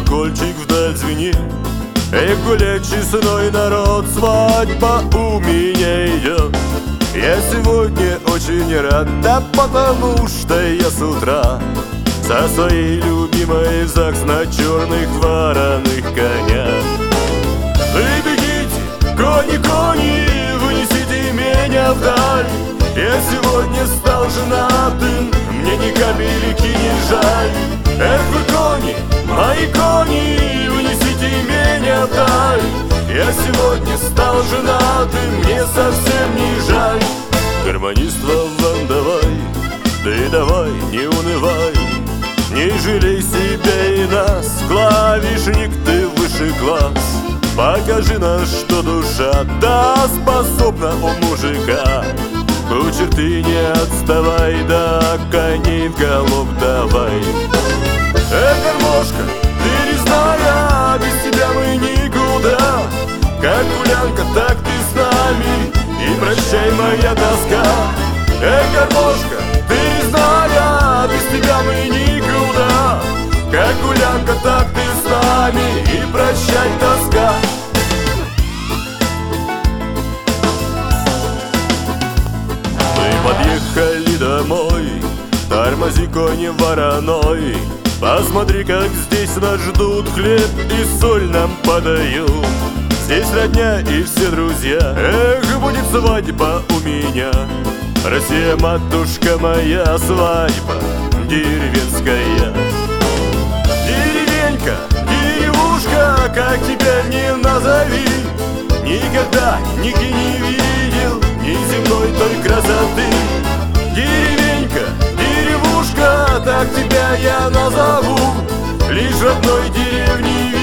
колокольчик вдаль звенит. Эх, гулять честной народ, свадьба у меня идет. Я сегодня очень рад, да потому что я с утра со своей любимой в ЗАГС на черных вороных конях. Вы бегите, кони, кони, вынесите меня вдаль. Я сегодня стал женатым, мне ни капельки не жаль. Эх, вы кони, мои кони, вынесите меня вдаль. Я сегодня стал женатым, мне совсем не жаль. Гармонист Вован, давай, ты давай, не унывай, не жалей себя и нас, клавишник ты выше глаз. Покажи нам, что душа, да, способна у мужика. Кучер, ты не отставай, да коней в галоп давай. Гармошка, ты резная, без тебя мы никуда. Как гулянка, так ты с нами, и прощай моя тоска. Гармошка, ты резная, без тебя мы никуда. Как гулянка, так ты с нами, и прощай тоска. Мы подъехали домой, тормози, кони вороной. Посмотри, как здесь нас ждут, хлеб и соль нам подают. Здесь родня и все друзья, эх, будет свадьба у меня. Россия, матушка моя, свадьба деревенская. Деревенька, деревушка, как тебя не назови, никогда нигде не видел ни земной той красоты. Деревенька, деревушка, так тебя я назову, лишь в одной деревне